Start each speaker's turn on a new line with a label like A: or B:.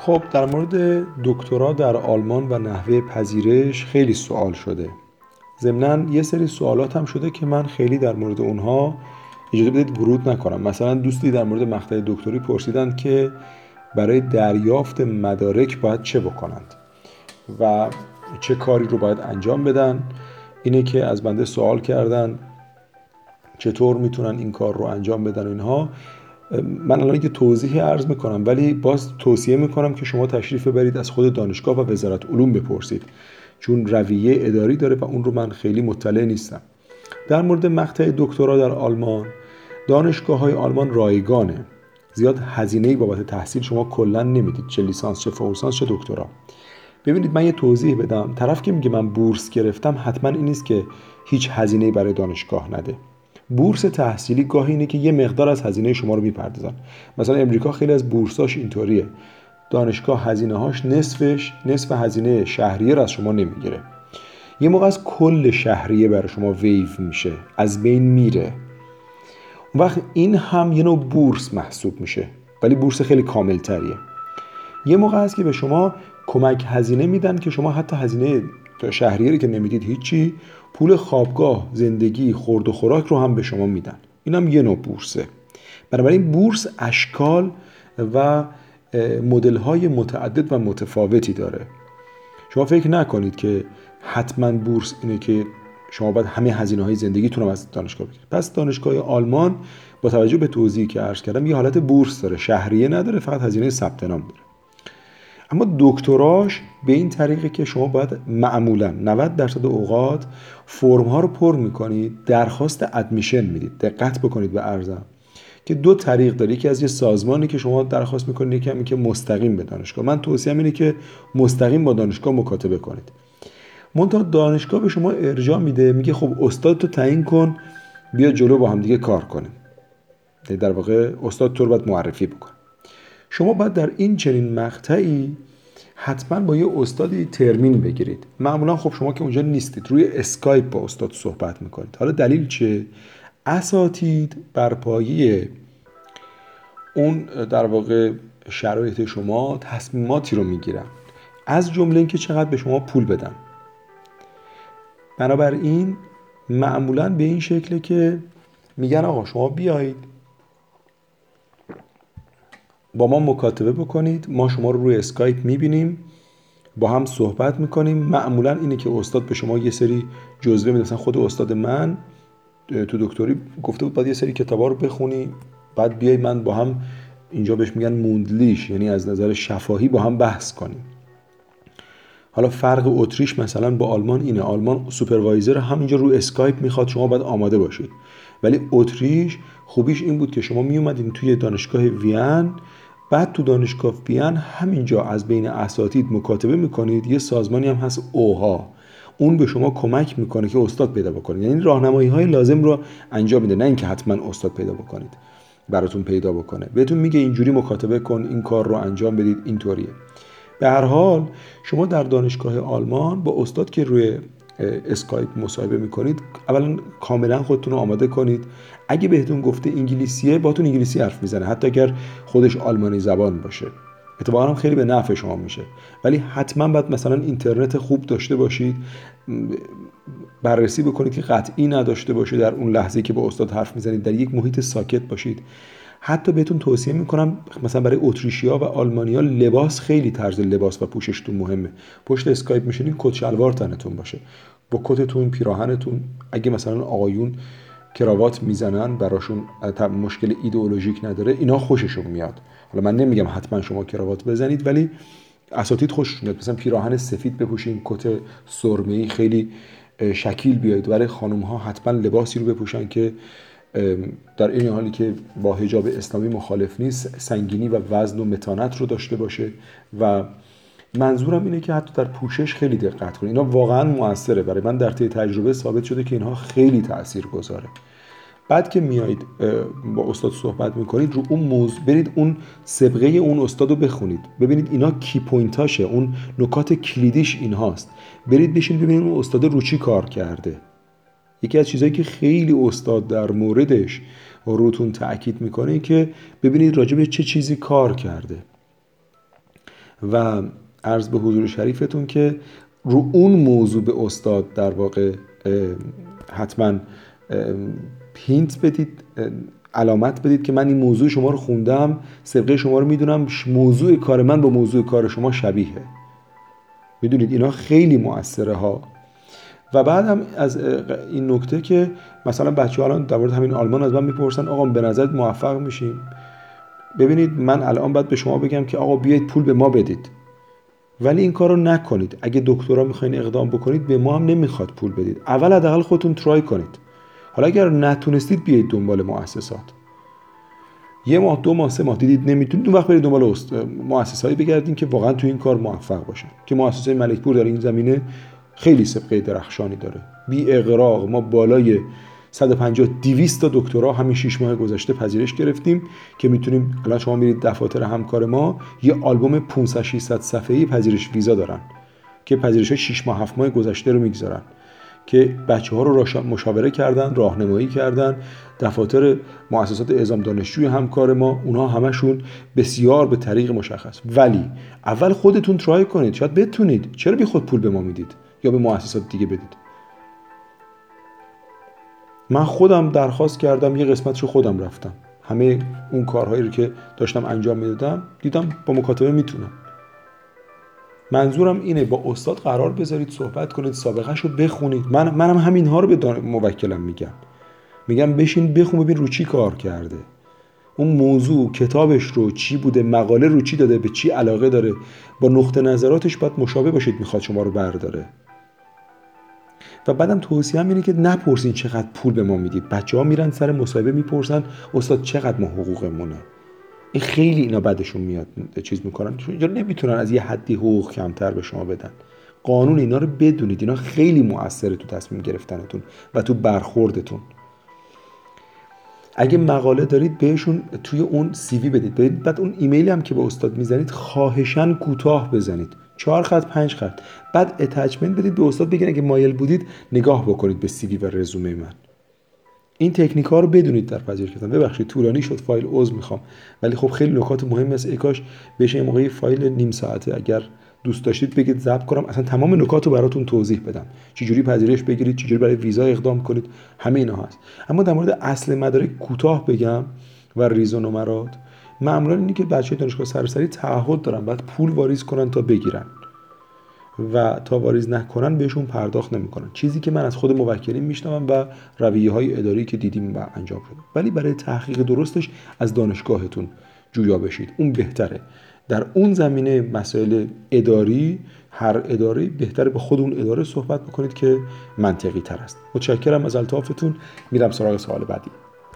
A: خب در مورد دکترا در آلمان و نحوه پذیرش خیلی سوال شده. ضمناً یه سری سوالات هم شده که من خیلی در مورد اونها اجازه بدید ورود نکنم. مثلا دوستی در مورد مقطع دکتری پرسیدند که برای دریافت مدارک باید چه بکنند و چه کاری رو باید انجام بدن. اینه که از بنده سوال کردن چطور میتونن این کار رو انجام بدن اینها. من الان که توضیح عرض میکنم، ولی باز توصیه میکنم که شما تشریف ببرید از خود دانشگاه و وزارت علوم بپرسید، چون رویه اداری داره و اون رو من خیلی مطلع نیستم. در مورد مقطع دکترا در آلمان، دانشگاه‌های آلمان رایگانه. زیاد هزینه‌ای بابت تحصیل شما کلا نمیدید، چه لیسانس چه فوق‌لیسانس چه دکترا. ببینید من یه توضیح بدم. طرف که میگه من بورس گرفتم، حتما این نیست که هیچ هزینه‌ای برای دانشگاه نده. بورس تحصیلی گاهی اینه که یه مقدار از هزینه شما رو میپردازن. مثلا امریکا خیلی از بورساش اینطوریه، دانشگاه هزینه‌هاش نصف هزینه شهریه رو از شما نمیگیره. یه موقع از کل شهریه برای شما ویو میشه، از بین میره. اون وقت این هم یه نوع بورس محسوب میشه، ولی بورس خیلی کامل تریه. یه موقع هست که به شما کمک هزینه میدن که شما حتی هزینه شهریه رو که نمیدید هیچی، پول خوابگاه، زندگی، خورد و خوراک رو هم به شما میدن. این هم یه نوع بورسه. بنابراین بورس اشکال و مدل‌های متعدد و متفاوتی داره. شما فکر نکنید که حتما بورس اینه که شما باید همه هزینه‌های زندگیتون رو از دانشگاه بگیرید. پس دانشگاه آلمان با توجه به توضیحی که عرض کردم یه حالت بورس داره، شهریه نداره، فقط هزینه ثبت نام داره. اما دکتراش به این طریقه که شما باید معمولا 90% اوقات فرم‌ها رو پر می‌کنید، درخواست ادمیشن میدید. دقت بکنید به عرضم که دو طریق داره. یکی از یه سازمانی که شما درخواست می‌کنید، یکی هم که مستقیم به دانشگاه. من توصیه‌ام اینه که مستقیم با دانشگاه مکاتبه کنید. منتها دانشگاه به شما ارجاع میده، میگه خب استاد تو تعیین کن، بیا جلو با هم دیگه کار کنیم. در واقع استاد تو رو باید معرفی بکن. شما باید در این چنین مقطعی حتما با یه استادی ترمین بگیرید. معمولا خب شما که اونجا نیستید، روی اسکایپ با استاد صحبت میکنید. حالا دلیل چه؟ اساتید بر پایه اون در واقع شرایط شما تصمیماتی رو میگیرن، از جمله اینکه چقدر به شما پول بدن. بنابراین معمولا به این شکله که میگن آقا شما بیایید با ما مکاتبه بکنید، ما شما رو روی اسکایپ میبینیم، با هم صحبت میکنیم. معمولا اینه که استاد به شما یه سری جزوه میده. مثلا خود استاد من تو دکتری گفته بود باید یه سری کتابا رو بخونی، بعد بیای من با هم، اینجا بهش میگن موندلیش، یعنی از نظر شفاهی با هم بحث کنیم. حالا فرق اتریش مثلا با آلمان اینه، آلمان سوپروایزر همینجا رو اسکایپ میخواد، شما باید آماده باشید. ولی اتریش خوبیش این بود که شما میومدین توی دانشگاه وین، بعد تو دانشگاه وین همینجا از بین اساتید مکاتبه میکنید. یه سازمانی هم هست اوها، اون به شما کمک میکنه که استاد پیدا بکنید، یعنی راهنمایی های لازم رو انجام میده، نه اینکه حتما استاد پیدا بکنید براتون پیدا بکنه. بهتون میگه اینجوری مکاتبه کن، این کار رو انجام بدید، اینطوریه. به هر حال شما در دانشگاه آلمان با استاد که روی اسکایپ مصاحبه میکنید، اولا کاملا خودتون رو آماده کنید. اگه بهتون گفته انگلیسیه، باهاتون انگلیسی حرف میزنه، حتی اگر خودش آلمانی زبان باشه. اتفاقا هم خیلی به نفع شما میشه. ولی حتما باید مثلا اینترنت خوب داشته باشید، بررسی بکنید که قطعی نداشته باشه در اون لحظه که با استاد حرف میزنید، در یک محیط ساکت باشید. حتی بهتون توصیه میکنم مثلا برای اتریشیا و آلمانیا لباس، خیلی طرز لباس و پوششتون مهمه. پشت اسکایپ میشینید کت شلوار تنتون باشه، با کتتون، پیراهنتون. اگه مثلا آقایون کراوات میزنن، براشون مشکل ایدئولوژیک نداره، اینا خوششون میاد. حالا من نمیگم حتما شما کراوات بزنید، ولی اساتید خوششون میاد مثلا پیراهن سفید بپوشین، کت سرمه‌ای خیلی شکیل بیاید. برای خانم ها حتما لباسی رو بپوشن که در این حالی که با حجاب اسلامی مخالف نیست، سنگینی و وزن و متانت رو داشته باشه. و منظورم اینه که حتی در پوشش خیلی دقت کنید. اینا واقعا موثره. برای من در طی تجربه ثابت شده که اینها خیلی تاثیرگذاره. بعد که میایید با استاد صحبت میکنید، رو اون موضوع برید اون سابقه اون استاد رو بخونید، ببینید اینا کی پوینتاشه، اون نکات کلیدیش اینهاست. برید بشین ببینید اون استاد رو چی کار کرده. یکی از چیزایی که خیلی استاد در موردش روتون تأکید میکنه که ببینید راجع به چه چیزی کار کرده. و عرض به حضور شریفتون که رو اون موضوع به استاد در واقع حتما هینت بدید، علامت بدید که من این موضوع شما رو خوندم، سابقه شما رو میدونم، موضوع کار من با موضوع کار شما شبیه. میدونید اینا خیلی مؤثره ها. و بعد هم از این نکته که مثلا بچه‌ها الان در مورد همین آلمان از من میپرسن آقا به نظرت موفق میشیم؟ ببینید من الان باید به شما بگم که آقا بیایید پول به ما بدید، ولی این کارو نکنید. اگه دکترا میخواین اقدام بکنید به ما هم نمیخواد پول بدید، اول حداقل خودتون ترای کنید. حالا اگر نتونستید بیایید دنبال مؤسسات، 1 ماه 2 ماه 3 ماه دیدید نمیتونید، اون وقت برید دنبال مؤسسه‌ای بگردین که واقعا تو این کار موفق باشن. که مؤسسه ملک پور در این زمینه خیلی سابقه درخشانی داره، بی اغراق ما بالای 150-200 تا دکترا همین 6 ماه گذشته پذیرش گرفتیم که میتونیم الان شما میرید دفاتر همکار ما یه آلبوم 500-600 صفحه‌ای پذیرش ویزا دارن که پذیرش‌های 6 ماه 7 ماه گذشته رو میگذارن که بچه‌ها رو مشاوره کردن، راهنمایی کردن. دفاتر مؤسسات اعزام دانشجوی همکار ما اونها همشون بسیار به طریق مشخص. ولی اول خودتون ترای کنید، شاید بتونید. چرا بی خود پول به ما میدید یا به مؤسسات دیگه بدید؟ من خودم درخواست کردم، یه قسمتشو خودم رفتم، همه اون کارهایی رو که داشتم انجام میدادم دیدم با مکاتبه میتونم. منظورم اینه با استاد قرار بذارید، صحبت کنید، سابقه‌شو بخونید. منم همین‌ها رو به موکلم میگم بشین بخون ببین رو چی کار کرده، اون موضوع کتابش رو چی بوده، مقاله رو چی داده، به چی علاقه داره، با نقطه نظراتش باید مشابه باشید میخواد شما رو برداره. و بعدم توصیه‌ام اینه که نپرسین چقدر پول به ما میدید. بچه‌ها میرن سر مصاحبه میپرسن استاد چقدر ما حقوقمونه. این خیلی اینا بعدشون میاد چیز میکنن، چون نمیتونن از یه حدی حقوق کمتر به شما بدن. قانون اینا رو بدونید، اینا خیلی مؤثره تو تصمیم گرفتنتون و تو برخوردتون. اگه مقاله دارید بهشون توی اون سی وی بدید. بعد اون ایمیلی هم که به استاد میزنید خواهشاً کوتاه بزنید، 4 خط 5 خط. بعد اتچمنت بدید به استاد، بگین اگه مایل بودید نگاه بکنید به سی وی و رزومه من. این تکنیک ها رو بدونید در پذیرش کردن. ببخشید طولانی شد، فایل عذر میخوام، ولی خب خیلی نکات مهمی است. کاش بشه یه موقعی فایل نیم ساعته اگر دوست داشتید بگید ضبط کنم، اصلا تمام نکات رو براتون توضیح بدم، چجوری پذیرش بگیرید، چجوری برای ویزا اقدام کنید، همه اینا هست. اما در مورد اصل مدارک کوتاه بگم و ریز و نمرات. معمولا اینی که بچه‌های دانشگاه سراسری تعهد دارن بعد پول واریز کنن تا بگیرن و تا واریز نکنن بهشون پرداخت نمیکنن، چیزی که من از خود موکلین میشنوم و رویه‌های اداری که دیدیم و انجام شده. ولی برای تحقیق درستش از دانشگاهتون جویا بشید، اون بهتره. در اون زمینه مسائل اداری، هر اداره بهتره با خود اون اداره صحبت بکنید که منطقی تر است. متشکرم از التفاتتون. میرم سراغ سوال بعدی.